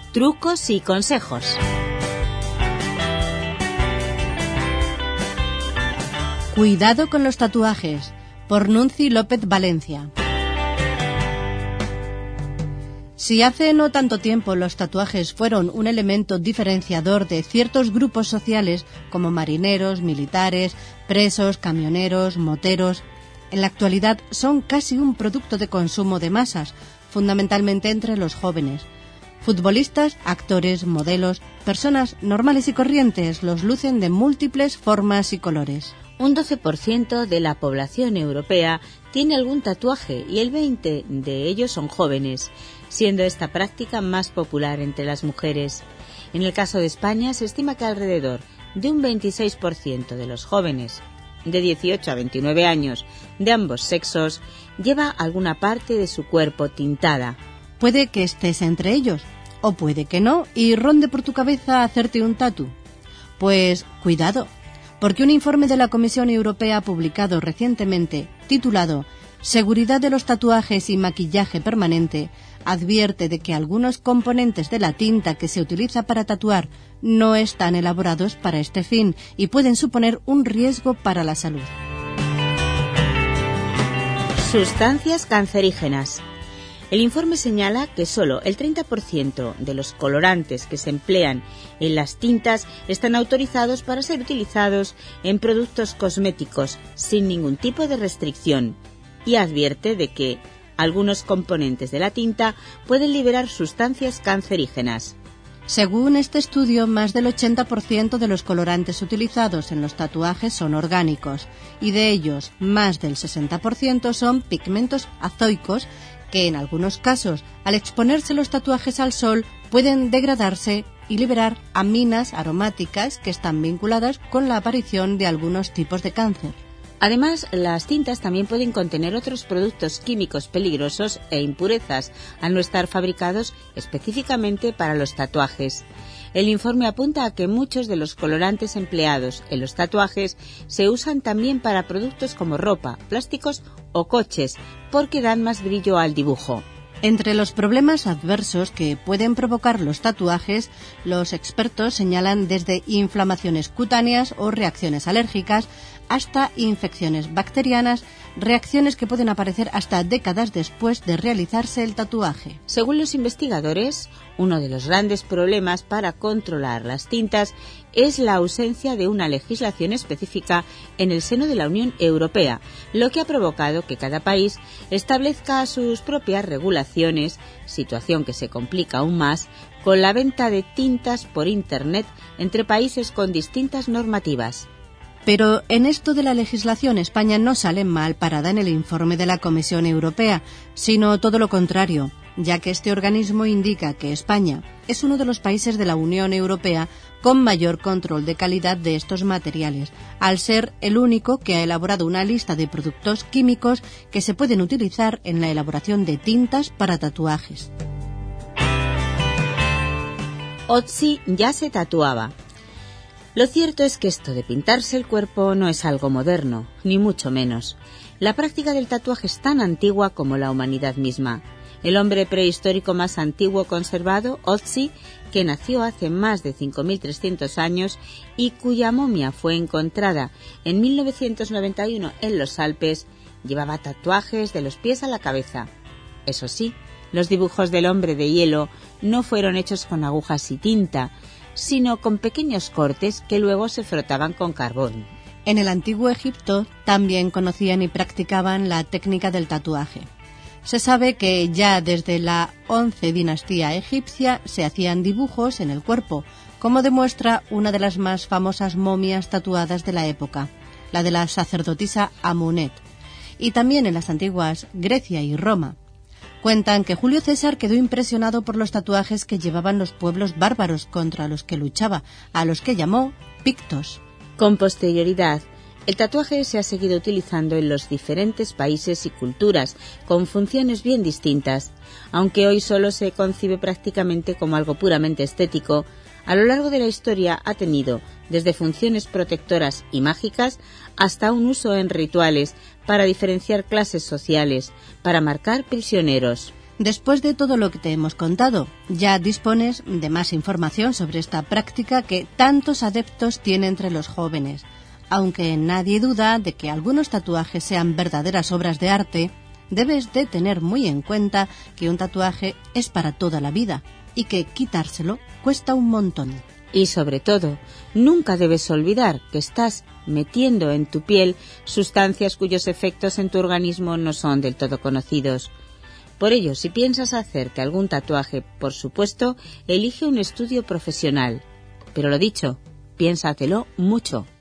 trucos y consejos. Cuidado con los tatuajes, por Nunci López Valencia. Si hace no tanto tiempo los tatuajes fueron un elemento diferenciador de ciertos grupos sociales como marineros, militares, presos, camioneros, moteros, en la actualidad son casi un producto de consumo de masas, fundamentalmente entre los jóvenes. Futbolistas, actores, modelos, personas normales y corrientes los lucen de múltiples formas y colores. Un 12% de la población europea tiene algún tatuaje y el 20% de ellos son jóvenes, siendo esta práctica más popular entre las mujeres. En el caso de España se estima que alrededor de un 26% de los jóvenes de 18 a 29 años de ambos sexos lleva alguna parte de su cuerpo tintada. Puede que estés entre ellos, o puede que no, y ronde por tu cabeza hacerte un tatu. Pues cuidado, porque un informe de la Comisión Europea publicado recientemente, titulado Seguridad de los tatuajes y maquillaje permanente, advierte de que algunos componentes de la tinta que se utiliza para tatuar no están elaborados para este fin y pueden suponer un riesgo para la salud. Sustancias cancerígenas. El informe señala que solo el 30% de los colorantes que se emplean en las tintas están autorizados para ser utilizados en productos cosméticos sin ningún tipo de restricción, y advierte de que algunos componentes de la tinta pueden liberar sustancias cancerígenas. Según este estudio, más del 80% de los colorantes utilizados en los tatuajes son orgánicos, y de ellos más del 60% son pigmentos azoicos que en algunos casos, al exponerse los tatuajes al sol, pueden degradarse y liberar aminas aromáticas que están vinculadas con la aparición de algunos tipos de cáncer. Además, las tintas también pueden contener otros productos químicos peligrosos e impurezas, al no estar fabricados específicamente para los tatuajes. El informe apunta a que muchos de los colorantes empleados en los tatuajes se usan también para productos como ropa, plásticos o coches, porque dan más brillo al dibujo. Entre los problemas adversos que pueden provocar los tatuajes, los expertos señalan desde inflamaciones cutáneas o reacciones alérgicas hasta infecciones bacterianas, reacciones que pueden aparecer hasta décadas después de realizarse el tatuaje. Según los investigadores, uno de los grandes problemas para controlar las tintas es la ausencia de una legislación específica en el seno de la Unión Europea, lo que ha provocado que cada país establezca sus propias regulaciones, situación que se complica aún más con la venta de tintas por Internet entre países con distintas normativas. Pero en esto de la legislación España no sale mal parada en el informe de la Comisión Europea, sino todo lo contrario, ya que este organismo indica que España es uno de los países de la Unión Europea con mayor control de calidad de estos materiales, al ser el único que ha elaborado una lista de productos químicos que se pueden utilizar en la elaboración de tintas para tatuajes. Otzi ya se tatuaba. Lo cierto es que esto de pintarse el cuerpo no es algo moderno, ni mucho menos. La práctica del tatuaje es tan antigua como la humanidad misma. El hombre prehistórico más antiguo conservado, Otzi, que nació hace más de 5.300 años y cuya momia fue encontrada en 1991 en los Alpes, llevaba tatuajes de los pies a la cabeza. Eso sí, los dibujos del hombre de hielo no fueron hechos con agujas y tinta, sino con pequeños cortes que luego se frotaban con carbón. En el antiguo Egipto también conocían y practicaban la técnica del tatuaje. Se sabe que ya desde la 11 dinastía egipcia se hacían dibujos en el cuerpo, como demuestra una de las más famosas momias tatuadas de la época, la de la sacerdotisa Amunet, y también en las antiguas Grecia y Roma. Cuentan que Julio César quedó impresionado por los tatuajes que llevaban los pueblos bárbaros contra los que luchaba, a los que llamó pictos. Con posterioridad, el tatuaje se ha seguido utilizando en los diferentes países y culturas, con funciones bien distintas. Aunque hoy solo se concibe prácticamente como algo puramente estético, a lo largo de la historia ha tenido desde funciones protectoras y mágicas hasta un uso en rituales para diferenciar clases sociales, para marcar prisioneros. Después de todo lo que te hemos contado, ya dispones de más información sobre esta práctica que tantos adeptos tiene entre los jóvenes. Aunque nadie duda de que algunos tatuajes sean verdaderas obras de arte, debes de tener muy en cuenta que un tatuaje es para toda la vida y que quitárselo cuesta un montón. Y sobre todo, nunca debes olvidar que estás metiendo en tu piel sustancias cuyos efectos en tu organismo no son del todo conocidos. Por ello, si piensas hacerte algún tatuaje, por supuesto, elige un estudio profesional. Pero lo dicho, piénsatelo mucho.